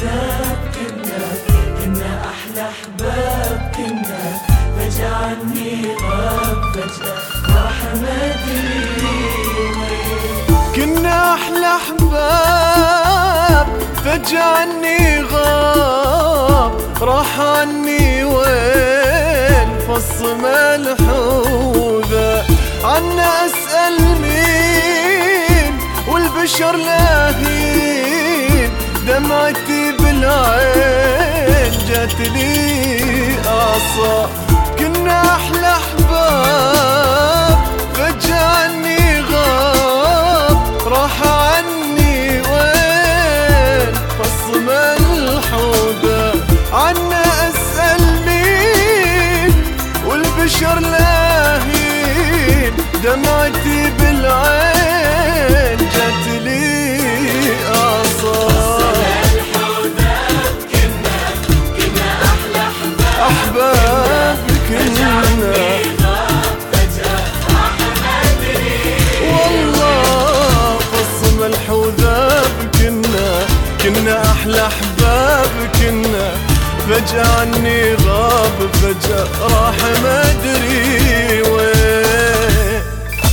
الحوذاب كنا أحلى أحباب فجأة عني غاب فجأة راح ما أدري وين. كنا أحلى أحباب فجأة عني غاب راح عني وين. فصم الحوذا عنا أسأل مين والبشر لاهين. دمعتي بالعين جات لي أعصاب. كنا أحلى أحباب فجأة عني غاب راح عني وين. فصم الحوذا عنا أسأل مين والبشر لاهين. دمعتي بالعين جات لي أعصاب. أحباب كنا والله فصم الحوذاب كنا أحلى أحباب فجأة عني غاب فجأة راح ما أدري وين.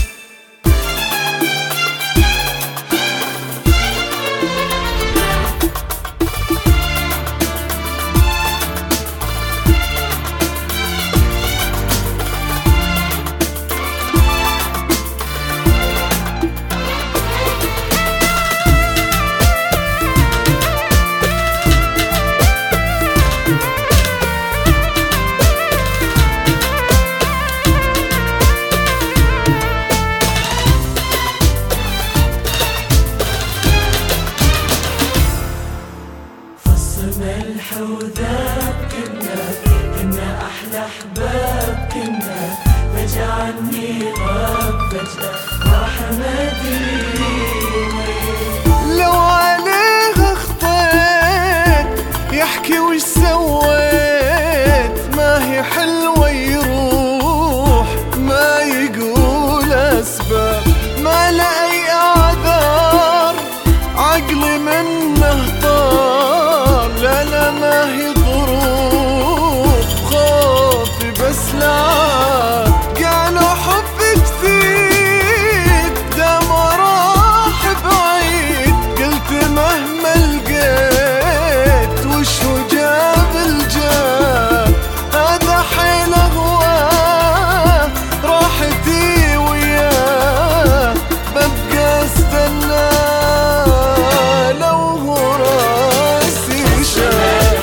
فصم الحوذاب كنا أحلى أحباب فجأة عني غاب فجأة راح ما أدري وين. لو عليه خطيت يحكي وش سويت. ما هي حلوة يروح ما يقول أسباب. ما لأي أعذار عقلي منه طار. لا لا ما هي ظروف خوفي بس لا. قالوا حب جديد ده ما راح بعيد. قلت مهما لقيت وش هو جاب الجاب. هذا حيل هواه راحتي وياه. ببقى استنى لو هو راسي شاب.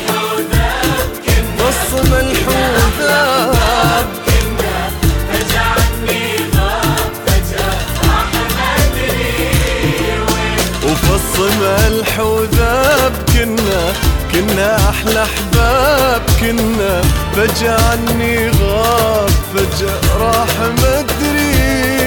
فصم الحوذاب فجأة عني غاب فجأة راح ما أدري وين. وفصم الحوذاب كنا أحلى أحباب فجأة عني غاب فجأة راح ما أدري